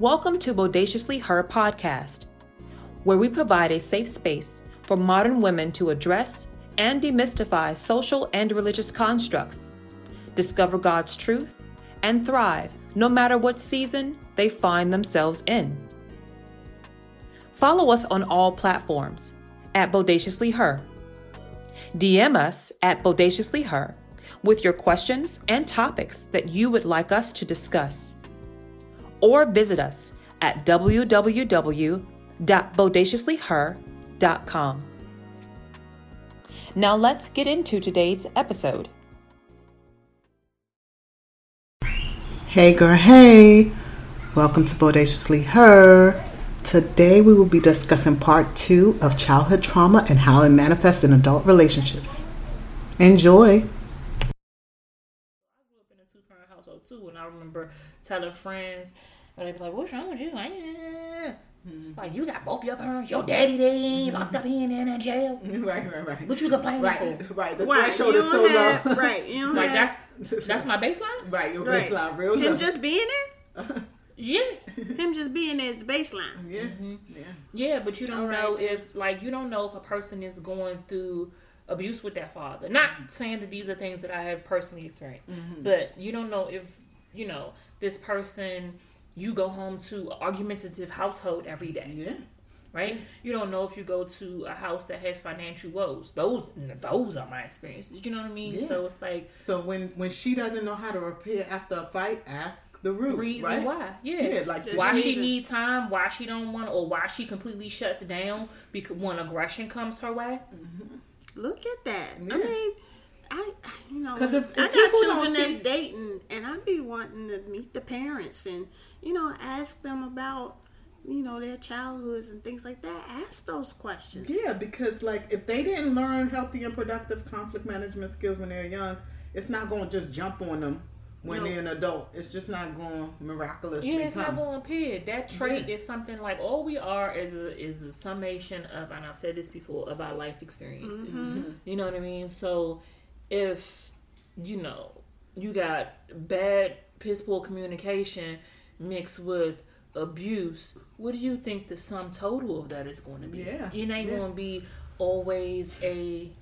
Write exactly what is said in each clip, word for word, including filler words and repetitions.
Welcome to Bodaciously Her podcast, where we provide a safe space for modern women to address and demystify social and religious constructs, discover God's truth, and thrive no matter what season they find themselves in. Follow us on all platforms at Bodaciously Her. D M us at Bodaciously Her with your questions and topics that you would like us to discuss. Or visit us at w w w dot bodaciously her dot com. Now let's get into today's episode. Hey girl, hey! Welcome to Bodaciously Her. Today we will be discussing part two of childhood trauma and how it manifests in adult relationships. Enjoy! I grew up in a two-parent household too, and I remember telling friends, and they'd be like, "What's wrong with you?" I ain't. It's like, you got both your parents, your daddy, they ain't locked up here and in jail. Right, right, right. What you complaining right, for? Right, the right. threshold you is so have, low. Right, you don't Like have, that's that's my baseline. Right, your right. baseline real Him low. just being there? Yeah, Him just being there is the baseline. Yeah, mm-hmm. yeah. Yeah, but you don't All right, know then. if like you don't know if a person is going through abuse with their father. Not saying that these are things that I have personally experienced, Mm-hmm. but you don't know if you know this person. You go home to an argumentative household every day. Yeah. Right? You don't know if you go to a house that has financial woes. Those those are my experiences. You know what I mean? Yeah. So it's like So when when she doesn't know how to repair after a fight, ask the root, reason right? why. Yeah. Yeah, like Just why she reason. need time, why she don't want, or why she completely shuts down because when aggression comes her way. Look at that. Yeah. I mean, I, I- you know, 'Cause if- if I got people children don't that's see- dating, and I be wanting to meet the parents and, you know, ask them about, you know, their childhoods and things like that. Ask those questions. Yeah, because like if they didn't learn healthy and productive conflict management skills when they're young, it's not going to just jump on them when No. they're an adult. It's just not going to miraculously Yeah, it's come. not going to appear. That trait Yeah. is something like all we are is a is a summation of, and I've said this before, of our life experiences. Mm-hmm. You know what I mean? So if you know you got bad piss poor communication mixed with abuse, what do you think the sum total of that is going to be? Yeah, It ain't yeah. going to be always a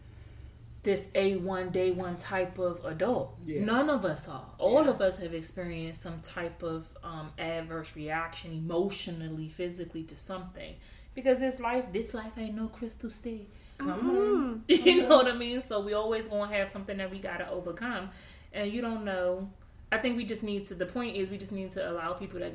this A one day one type of adult. Yeah. None of us are. All Yeah. of us have experienced some type of um, adverse reaction emotionally, physically to something. Because this life, this life ain't no crystal steel. Come on. You know what I mean? So we always gonna have something that we gotta overcome. And you don't know. I think we just need to, the point is we just need to allow people to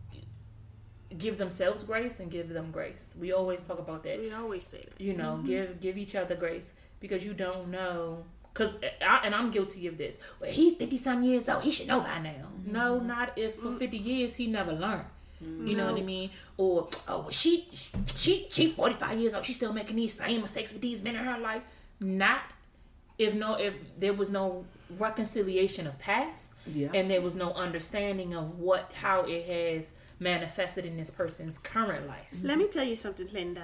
give themselves grace and give them grace. We always talk about that. We always say that. You know, give give each other grace because you don't know. Cause I, and I'm guilty of this. Well, he fifty some years old. He should know by now. No, not if for fifty years he never learned. You know what I mean? Or oh, well, she she she forty-five years old. She's still making these same mistakes with these men in her life. Not if no if there was no reconciliation of past, Yeah. and there was no understanding of what how it has manifested in this person's current life. Let me tell you something, Linda.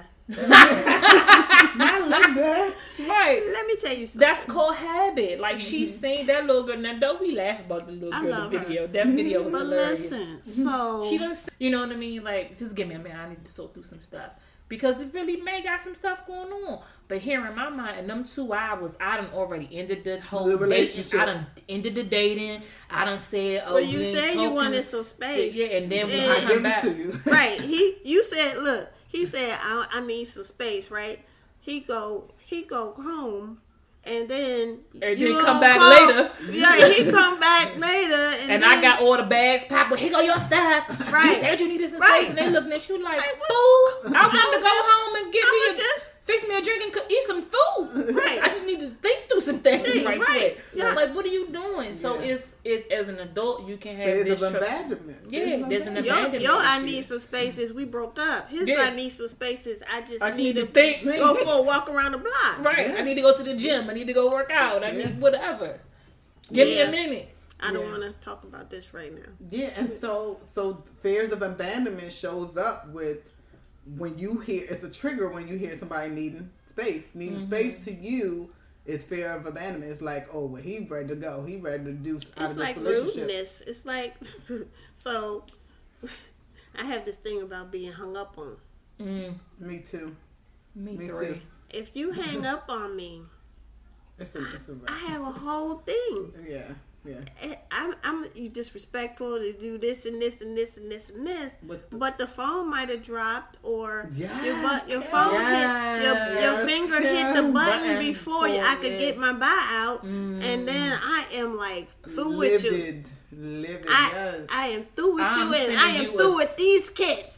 Not Linda. Right. Let me tell you something. That's called habit. Like she's saying that little girl. Now don't we laugh about the little I girl in love the her. video. That video was But hilarious. listen, so She doesn't. You know what I mean? Like just give me a minute. I need to sort through some stuff because it really may got some stuff going on. But here in my mind, in them two hours, I done already ended the whole The dating. relationship. I done ended the dating. I done said, oh, well, you we ain't said you talking. wanted some space. Yeah, and then when And- I I come give back, it to you. Right. He you said, look, he said I, I need some space, right? He go he go home and then And you then come gonna back call- later. Yeah, he come back later and, and then, I got all the bags packed. Well, here go your stuff. You Right. said you needed some Right. space, and they looking at you like, Like, what- fool. I want to I'ma go just- home and get me I'ma a, just- fix me a drink and cook, eat some food. Right. I just need to think through some things Things, right, right. quick. Yeah. Like, what are you doing? So Yeah. it's it's as an adult you can have Phase this of tr- abandonment. Yeah, Phase of there's an abandonment. Yo, abandonment yo, I issue. need some spaces. We broke up. His Yeah. I need some spaces. I just I need, need to to think. go for a walk around the block. Right. Yeah. I need to go to the gym. I need to go work out. I Yeah. need whatever. Give Yeah. me a minute. I don't Yeah. want to talk about this right now. Yeah, and so so fears of abandonment shows up with when you hear it's a trigger when you hear somebody needing space. Needing Mm-hmm. space to you is fear of abandonment. It's like, oh, well, he ready to go. He ready to do out It's of like this relationship. rudeness. It's like so. I have this thing about being hung up on. Mm. Me too. Me, Me three. too. If you hang up on me, It's a, it's a wrap. I have a whole thing. Yeah, yeah. Eh, I'm I'm you disrespectful to do this and this and this and this and this, But the- but the phone might have dropped or Yes, your bu- your Kim. phone hit your, Yes, your finger hit the Kim. button Button before you, for I could it. get my buy out, and then I am like through with you. Livid. Livid, I yes. I am through with I'm you, and sending I am you through a- with these kids.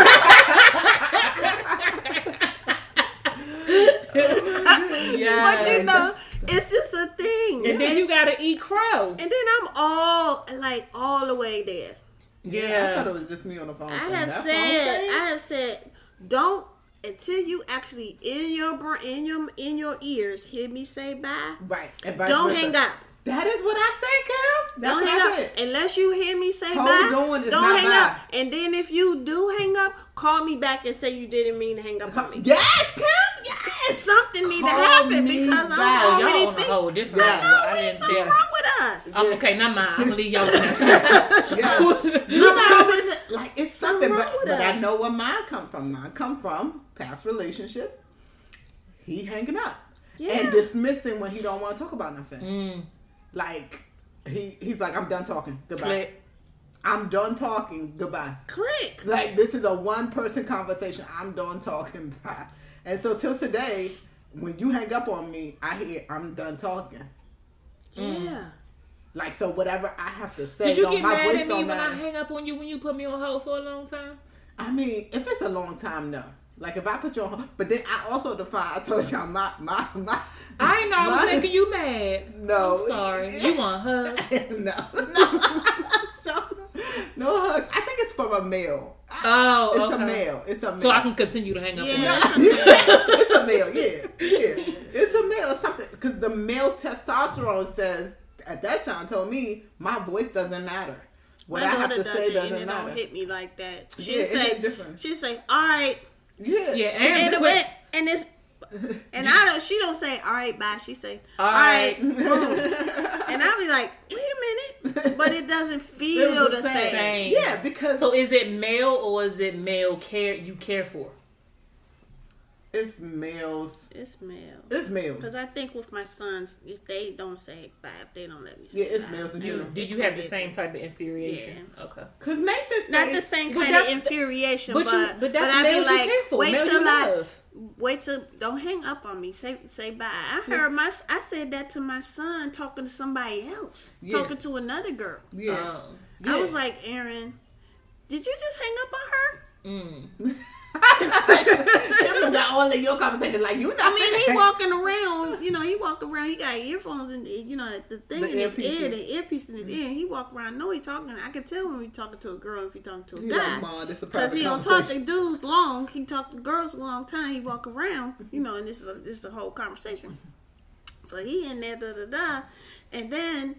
Yeah. But you know, it's just a thing. And then you gotta eat crow. And then I'm all like all the way there. Yeah. I thought it was just me on the phone. I thing. have That phone said, thing? I have said, don't until you actually in your brain, in your in your ears hear me say bye. Right. And vice Don't versa. hang up. That is what I say, Kim. That's Don't what hang I up said. unless you hear me say Hold bye. on, it's Don't not hang bye. up. And then if you do hang up, call me back and say you didn't mean to hang up on me. Yes, Kim. Yes. Something need to Call happen me because back. I'm already Y'all on a thinking. whole different Yeah. level. I Already didn't something think. wrong with us. I'm okay, not mine. I'm gonna leave y'all in that shit. Yeah. You know, like it's something, Something but, wrong with but I us. know where mine come from. Mine come from past relationship. He hanging up Yeah. and dismissing when he don't want to talk about nothing. Mm. Like he he's like, I'm done talking. Goodbye. Click. I'm done talking. Goodbye. Click. Like this is a one person conversation. I'm done talking. Bye. And so till today, when you hang up on me, I hear I'm done talking. Yeah. Like so, whatever I have to say, Did you don't, get my mad voice at me don't when I matter. hang up on you when you put me on hold for a long time? I mean, if it's a long time, no. Like if I put you on, hold- but then I also define. I told y'all my my my. I ain't know I was mine is- making you mad. No. I'm sorry. You want a hug? no, no, no hugs. I think it's from a male. Oh, It's okay. a male. It's a male. So I can continue to hang up Yeah. on you. it's a male, yeah, yeah. It's a male, something because the male testosterone says at that time told me my voice doesn't matter. What My I have daughter to does say it and doesn't it matter. don't hit me like that. Yeah, She'll it say, hit different. she'll say, all right, Yeah, Yeah, and and the wait, way, and it's, and I don't, she don't say, all right, bye. She say, all All right, right. boom. And I'll be like, wait a minute, but it doesn't feel Feels the the same. same. yeah, because So is it male or is it male care you care for? it's males. It's male. It's males. Because I think with my sons, if they don't say bye, if they don't let me say Yeah, it's bye, males in then general. Do it's you gonna have the be a same thing. type of infuriation? Okay. Because Nathan said Not the same But kind of that's- infuriation, But but you, but that's I be males you like, care for. wait Male till you I, love. wait till, don't hang up on me. Say say bye. I heard my, I said that to my son talking to somebody else, Yeah. talking to another girl. Yeah. Um, yeah. I was like, Aaron, did you just hang up on her? mm. Kim got all of your conversation like you know. I mean, he walking around, you know, he walk around, he got earphones and, you know, the thing The in his earpiece. ear, the earpiece in his ear, and he walk around, I know he talking, I can tell when he talking to a girl if he talking to a He guy. like, "Ma, this a Because private he don't talk to conversation." dudes long, he talk to girls a long time, he walk around, you know, and this is, a, this is the whole conversation. So he in there, da da da, and then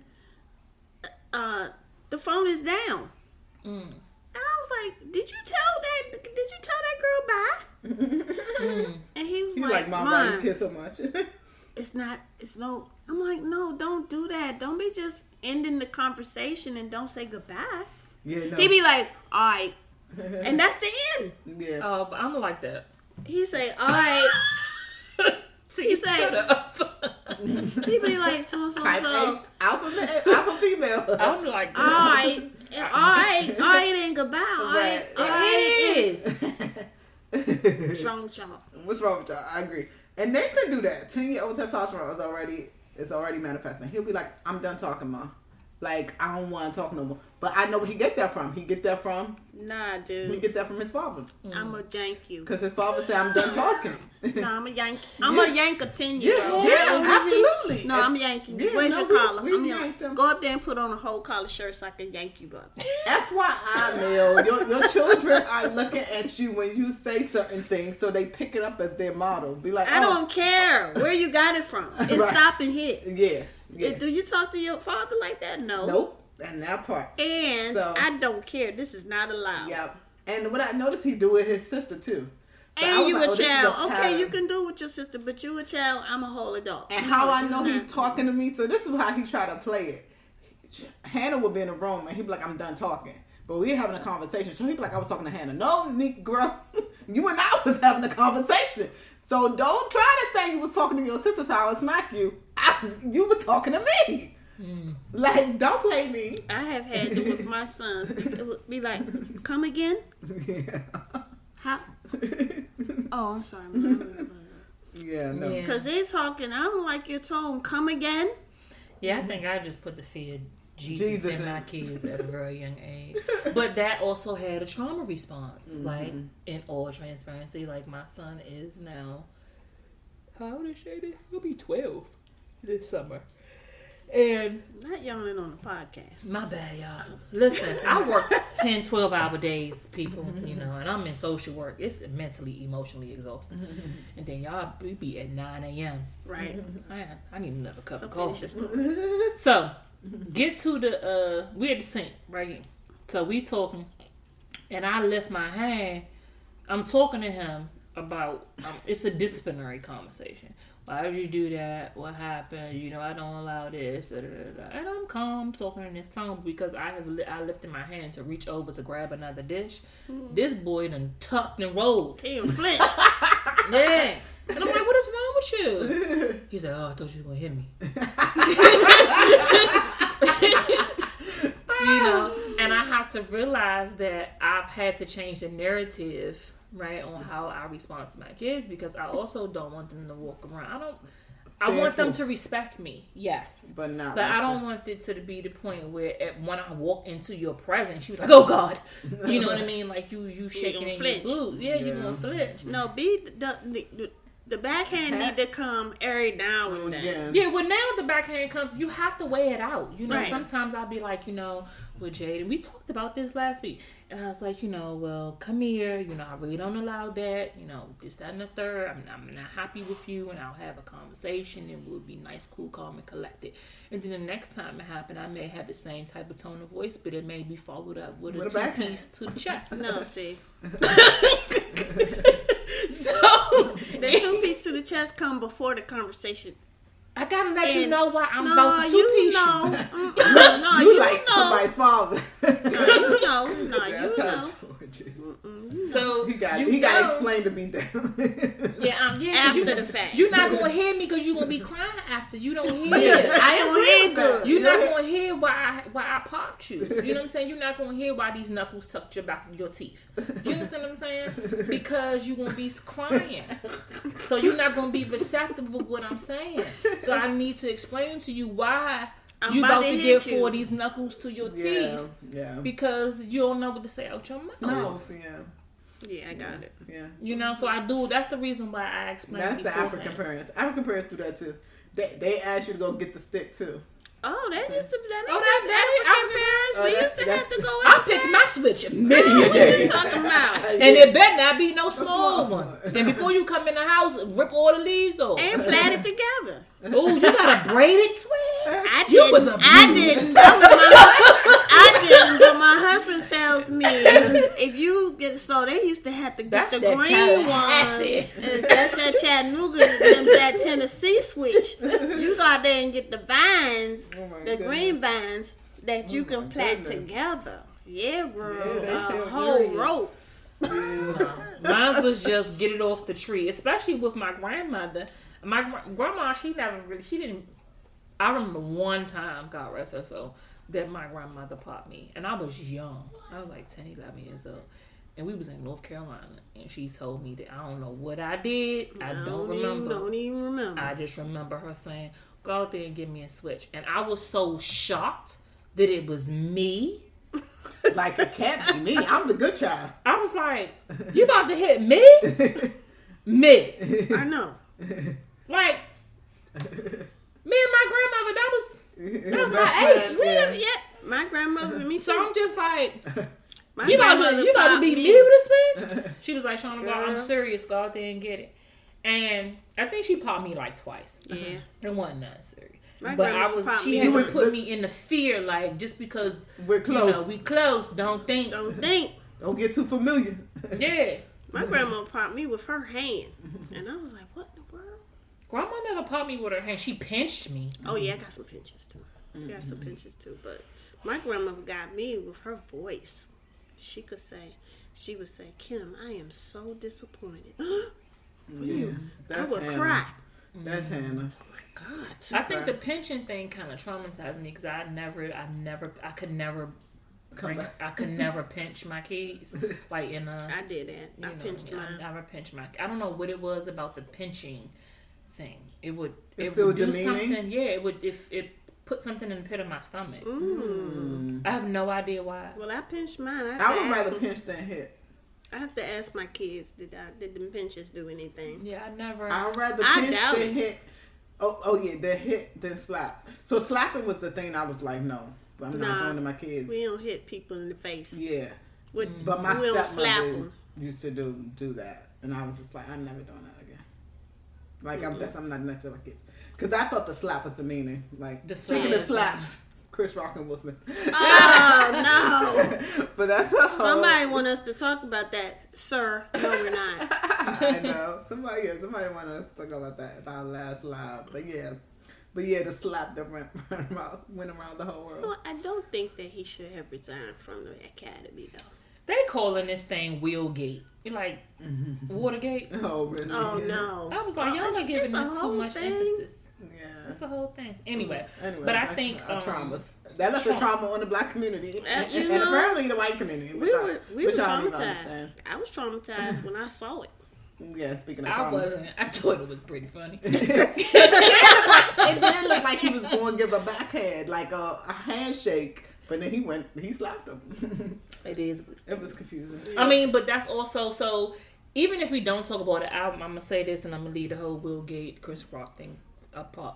uh, the phone is down. Mm. And I was like, "Did you tell that? Did you tell that girl bye?" Mm. And he was He's like, like, Mom, why you "Mom, kiss so much?" it's not. It's no." I'm like, "No, don't do that. Don't be just ending the conversation and don't say goodbye." yeah, no. He be like, "All right," and that's the end. yeah. Oh, but I'm like that. He say, "All right." See, said- shut up. He be like, "So so Type so." A, alpha, ma- alpha female. I'm like All that. right, all right, all right, and goodbye. All right, Right. all right, It it is. is. What's wrong with y'all? What's wrong with y'all? I agree. And Nathan do that. Ten year old testosterone is already is already manifesting. He'll be like, I'm done talking, Mom. Like, I don't want to talk no more. But I know where he get that from. He get that from Nah, he dude. get that from his father. I'm a yank you. Because his father said, I'm done talking. No, I'm a yank. I'm Yeah. a yank a ten year Yeah, old. yeah, absolutely. No, I'm yanking you. Yeah, Where's no, your we- collar? we I'm yank- yanked him. Go up there and put on a whole collar shirt so I can yank you up. F Y I, Mel, your, your children are looking at you when you say certain things, so they pick it up as their model. Be like, I oh, don't care where you got it from. It's Right. stop and hit. Yeah, yeah. Do you talk to your father like that? No. Nope. And that part. And So- I don't care. This is not allowed. Yeah. And what I noticed he do with his sister too. So I And was you like, a oh, this is child. a Okay, pattern. you can do it with your sister, but you a child. I'm a whole adult. And No, how I you're know he not. talking to me, so this is how he try to play it. Hannah would be in the room and he'd be like, I'm done talking. But we having a conversation. So he be like, I was talking to Hannah. No, Negro, you and I was having a conversation. So don't try to say you was talking to your sister so I would smack you. I, you were talking to me. Mm. Like, don't play me. I have had it with my son. It would be like, come again? Yeah. How? Oh, I'm sorry. Yeah, no. Because yeah. they talking, I don't like your tone. Come again? Yeah, I think I just put the fear of Jesus, Jesus in my kids at a very young age. But that also had a trauma response. Mm-hmm. Like, in all transparency, like my son is now, how old is Shady? He'll be twelve this summer. And not yawning on the podcast. My bad, y'all. Listen, I work ten, twelve hour days, people, you know, and I'm in social work. It's mentally, emotionally exhausting. And then y'all, we be at nine a.m. Right. I, I need another cup so of coffee. So, get to the, uh, we at the sink, right here. So, we talking, and I lift my hand. I'm talking to him about, um, it's a disciplinary conversation. Why did you do that? What happened? You know, I don't allow this. Da, da, da, da. And I'm calm talking in this tone because I have li- I lifted my hand to reach over to grab another dish. Mm. This boy done tucked and rolled. He flinched. Yeah. And I'm like, what is wrong with you? He said, oh, I thought you was going to hit me. You know, and I have to realize that I've had to change the narrative, right, on how I respond to my kids because I also don't want them to walk around. I don't. I Fearful. want them to respect me, yes, but not. But I don't want it to be the point where at, when I walk into your presence, you like, oh God, you know what I mean? Like you, you shaking in your boots, yeah, yeah. You gonna flinch. No, be the the, the, the backhand need to come every now and then. Yeah, well now the backhand comes, you have to weigh it out. You know, right. Sometimes I'll be like, you know, with Jade, and we talked about this last week. And I was like, you know, well, come here. You know, I really don't allow that. You know, this, that, and the third. I'm, I'm not happy with you. And I'll have a conversation. And we'll be nice, cool, calm, and collected. And then the next time it happened, I may have the same type of tone of voice, but it may be followed up with a two-piece to the chest. No, see. So the two-piece to the chest come before the conversation. I gotta let and you know why I'm no, about to two-piece you. Know, mm, no, you, you like know. somebody's father. No, you know. No, you know. So he got you he got to explain to me that. Yeah, um, yeah. After you, the fact, you're not gonna hear me because you're gonna be crying after. You don't hear. Yeah, I agree. Good. You're not gonna hear why I, why I popped you. You know what I'm saying? You're not gonna hear why these knuckles tucked your back your teeth. You understand what I'm saying? Because you're gonna be crying. So you're not gonna be receptive of what I'm saying. So I need to explain to you why. I'm you about, about to, to give four of these knuckles to your yeah, teeth. Yeah. Because you don't know what to say out your mouth. Mouth, yeah. Yeah, I got it. Yeah. You know, so I do. That's the reason why I explained. That's the African parents. African parents do that too. They they ask you to go get the stick too. Oh, that used to be that. Oh, that's African, African parents. Oh, we used to have to go I outside. picked my switch many a day. What you talking about? And it better not be no small one. And before you come in the house, rip all the leaves off and plait it together. Oh, you got a braided switch? I didn't. You was a I didn't. That was my, I didn't. But my husband tells me if you get so they used to have to get that's the green ones. And that's that Chattanooga, that Tennessee switch. You go out there and get the vines, oh the goodness. green vines that you oh can plait together. Yeah, girl, yeah, a whole serious. rope. Yeah. Mine was just get it off the tree, especially with my grandmother. My gr- grandma, she never really, she didn't. I remember one time, God rest her soul, that my grandmother popped me, and I was young. I was like ten, eleven years old, and we was in North Carolina, and she told me that I don't know what I did. I don't, don't remember. Even, don't even remember. I just remember her saying, "Go out there and give me a switch," and I was so shocked that it was me. Like, it can't be me. I'm the good child. I was like, "You about to hit me?" Me. I know. Like, me and my grandmother, that was that was my ace. Yeah. yeah, my grandmother and me too. So I'm just like, my you about to you about to be me, me with a switch? She was like, Shauna, I'm serious. Go out there and get it. And I think she popped me like twice. Yeah, it wasn't nothing serious. My but I was she had to put me in the fear, like just because we're close, you know, we close. Don't think, don't think, don't get too familiar. Yeah, my grandma popped me with her hand, and I was like, what in the world? Grandma never popped me with her hand. She pinched me. Oh yeah, I got some pinches too. I got some pinches too. But my grandmother got me with her voice. she could say, she would say, Kim, I am so disappointed. Yeah, I would Hannah. cry. That's Hannah. Oh my God. I think the pension thing kind of traumatized me because I never, I never, I could never, Come bring, back. I could never pinch my kids like in a. I did that. You I know, pinched I mine. never pinched my. I don't know what it was about the pinching thing. It would, It it, feel would do demeaning? something. Yeah, it would. If it put something in the pit of my stomach. Mm. I have no idea why. Well, I pinched mine. I, have I to would ask rather them- pinch than hit. I have to ask my kids, did I, did the pinches do anything? Yeah, I never. I'd rather I pinch doubt than it. hit. Oh, oh yeah, then hit then slap. So slapping was the thing I was like, no, I'm not Nah, doing to my kids. We don't hit people in the face. Yeah, With, but my we don't slap stepmother them. used to do do that, and I was just like, I'm never doing that again. Like I'm, that's I'm not next to my kids because I felt the slap was demeaning. Like The speaking of slap. slaps, Chris Rock and Will Smith. Oh, no. But that's a whole, Somebody want us to talk about that, sir. No, we're not. I know somebody. Yeah, somebody wanted us to talk about that at our last live. But yeah, but yeah, the slap that went around, went around the whole world. Well, I don't think that he should have resigned from the academy, though. They calling this thing Wheelgate. You like Watergate? Oh really? Oh, no. I was like, Oh, y'all it's- are giving it's a this too whole much thing. emphasis. Yeah. That's the whole thing. Anyway, Anyway, but I back think to our um, traumas. That left a trauma. trauma on the black community Uh, and, you and know, apparently the white community. Which We I, were, we which were I don't even traumatized. understand. I was traumatized when I saw it. Yeah, speaking of I trauma, wasn't. I thought it was pretty funny. it did look like he was going to give a backhand, like a, a handshake, but then he went, he slapped him. It is. It was confusing. I mean, but that's also so. Even if we don't talk about the album, I'm gonna say this, and I'm gonna leave the whole Will Gate, Chris Rock thing apart.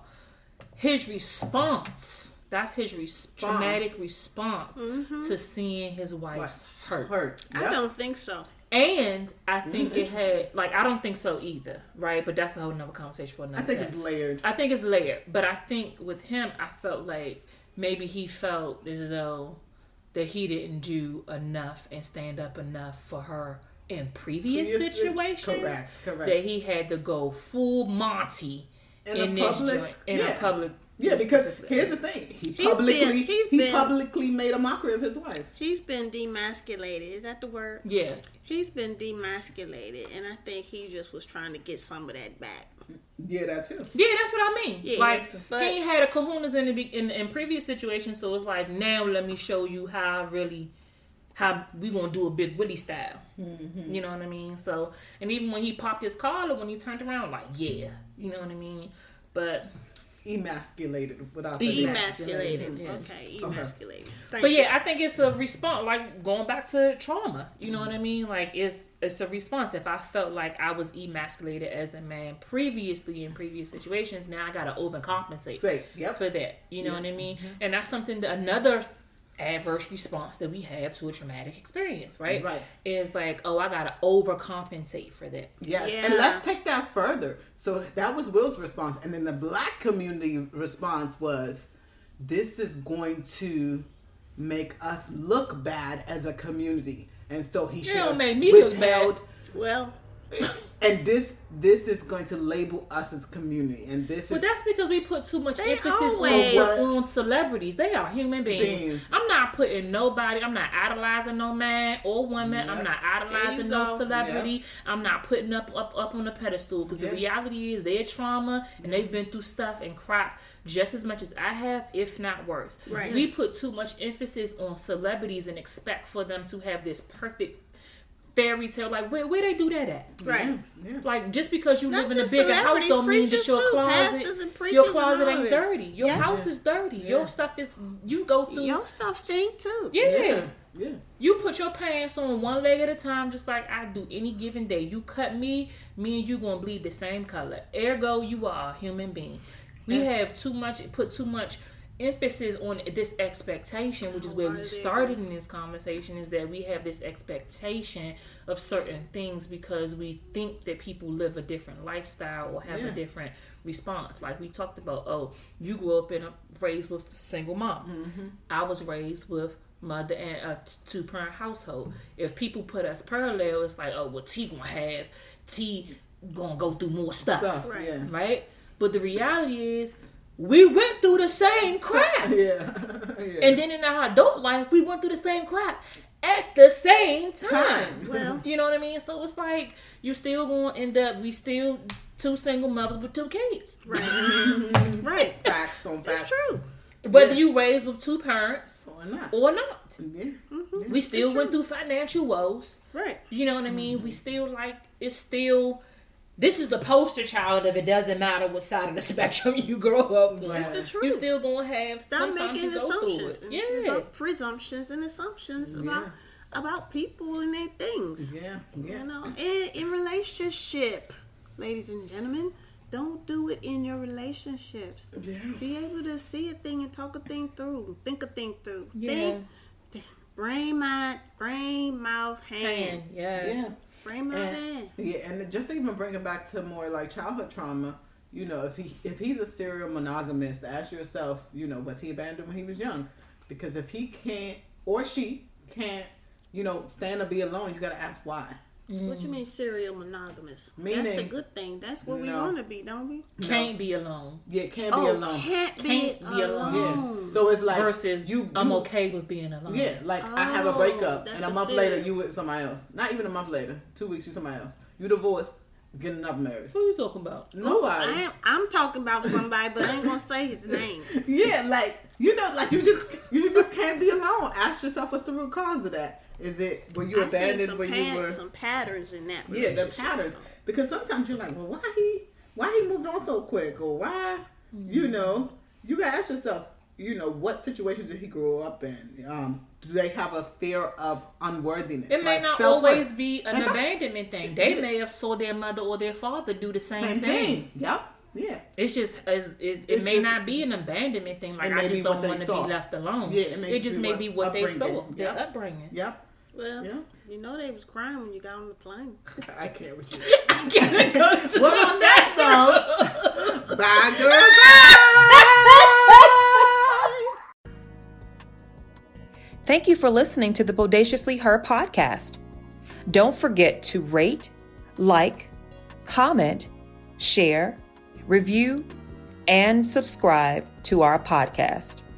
His response. That's his res- traumatic response to seeing his wife's hurt. Hurt. I Yep. don't think so. And I think it had, like, I don't think so either, right? But that's a whole nother conversation for another I think day. it's layered. I think it's layered. But I think with him, I felt like maybe he felt as though that he didn't do enough and stand up enough for her in previous Previous- situations. correct, correct. That he had to go full Monty In in, a this public- joint. In yeah. a public. Yeah, this because particular- here's the thing. He He's publicly been- he's he been- publicly made a mockery of his wife. He's been demasculated. Is that the word? Yeah. He's been demasculated, and I think he just was trying to get some of that back. Yeah, that too. Yeah, that's what I mean. Yeah, like but- he ain't had a kahunas in the be- in, in previous situations, so it's like now let me show you how I really how we gonna do a Big Willie style. Mm-hmm. You know what I mean? So and even when he popped his collar, when he turned around, like yeah, you know what I mean. But Emasculated without E- the Emasculated. Yeah. Okay, emasculated. Thank but you. yeah, I think it's a response. Like going back to trauma, you know what I mean? Like it's it's a response. If I felt like I was emasculated as a man previously in previous situations, now I gotta overcompensate. Say, yep. For that, you know Yeah. what I mean? And that's something that another adverse response that we have to a traumatic experience, right? Right. Is like, oh, I gotta overcompensate for that. Yes, Yeah. and let's take that further. So that was Will's response, and then the black community response was, "This is going to make us look bad as a community," and so he should don't have make me look withheld. Well, And this this is going to label us as community, and this But is that's because we put too much They emphasis always- on, on celebrities. They are human beings. Beings. I'm not putting nobody. I'm not idolizing no man or woman. I'm Yep. not There idolizing you no go. celebrity. I'm not putting up up up on the pedestal because Yeah. the reality is their trauma and they've been through stuff and crap just as much as I have, if not worse. Right. We put too much emphasis on celebrities and expect for them to have this perfect fairy tale. Like where where they do that at? right. yeah. Like just because you Not live in a just bigger house celebrities, don't mean that preachers your too, closet pastors and preachers your and closet all ain't that. dirty. Your Yeah. house is dirty. Yeah. Your stuff is you go through. Your stuff stink too. yeah. yeah, yeah. You put your pants on one leg at a time, just like I do any given day. You cut me, me and you gonna bleed the same color. Ergo, you are a human being. We Yeah. have too much, put too much emphasis on this expectation, which is where Why we they- started in this conversation, is that we have this expectation of certain things because we think that people live a different lifestyle or have Yeah. a different response. Like we talked about, oh, you grew up in a raised with a single mom. Mm-hmm. I was raised with mother and a two parent household. If people put us parallel, it's like, oh, well, T gonna have T gonna go through more stuff, Stuff, Right. yeah. right? But the reality is, we went through the same crap, yeah, yeah. and then in our adult life, we went through the same crap. at the same time. Time. Well, You know what I mean? So it's like you still gonna end up. We still two single mothers with two kids. right, right. Facts on facts. That's true. Whether Yeah. you raised with two parents Or not. or not, Yeah. we still It's went true. through financial woes. Right. You know what I mean? We still like it's still. This is the poster child of it doesn't matter what side of the spectrum you grow up on. That's the You truth. still gonna have Stop sometimes making you go through assumptions. it. and- Yeah. and presumptions and assumptions about about people and their things. Yeah. Yeah. You know, and in relationship, ladies and gentlemen, don't do it in your relationships. Yeah. Be able to see a thing and talk a thing through, think a thing through. Yeah. Think, think, brain, mind, brain, mouth, hand. And, yes. Yeah. Brain, mouth, And, hand. yeah, and just to even bring it back to more like childhood trauma, you know, if he if he's a serial monogamist, ask yourself, you know, was he abandoned when he was young? Because if he can't or she can't, you know, stand or be alone, you got to ask why. What you mean serial monogamous? That's the Meaning- good thing. That's what we No. want to be, don't we? Can't be alone. Yeah, can't be Oh, alone. can't be Can't be alone. alone. Yeah. So it's like Versus you, I'm you- okay with being alone. Yeah, like I have a Oh, breakup, that's and a a month serial. later you with somebody else. Not even a month later, two weeks you somebody else. You divorced, getting another marriage. Who you talking about? Nobody. I am, I'm talking about somebody, but I ain't gonna say his name. Yeah, like you know, like you just you just can't be alone. Ask yourself, what's the root cause of that? Is it were you I seen abandoned some, when pat- you were? some patterns in that. Yeah, the relationship. patterns. Because sometimes you're like, well, why he why he moved on so quick, or why you know you gotta ask yourself, you know, what situations did he grow up in? Um, do they have a fear of unworthiness? It may like not self-worth? always be an And some- abandonment thing. They Yeah. may have saw their mother or their father do the same, Same thing. thing. Yep. Yeah. It's just as it, it It's may just- not be an abandonment thing. Like it I may just be don't what they want to saw. be left alone. Yeah, it makes just be may what be what they saw, upbringing. their Yep. upbringing. Yep. Well, Yeah. you know they was crying when you got on the plane. I can't with you. I can't go to Well, on that note, bye, girl. Bye. Thank you for listening to the Bodaciously Her podcast. Don't forget to rate, like, comment, share, review, and subscribe to our podcast.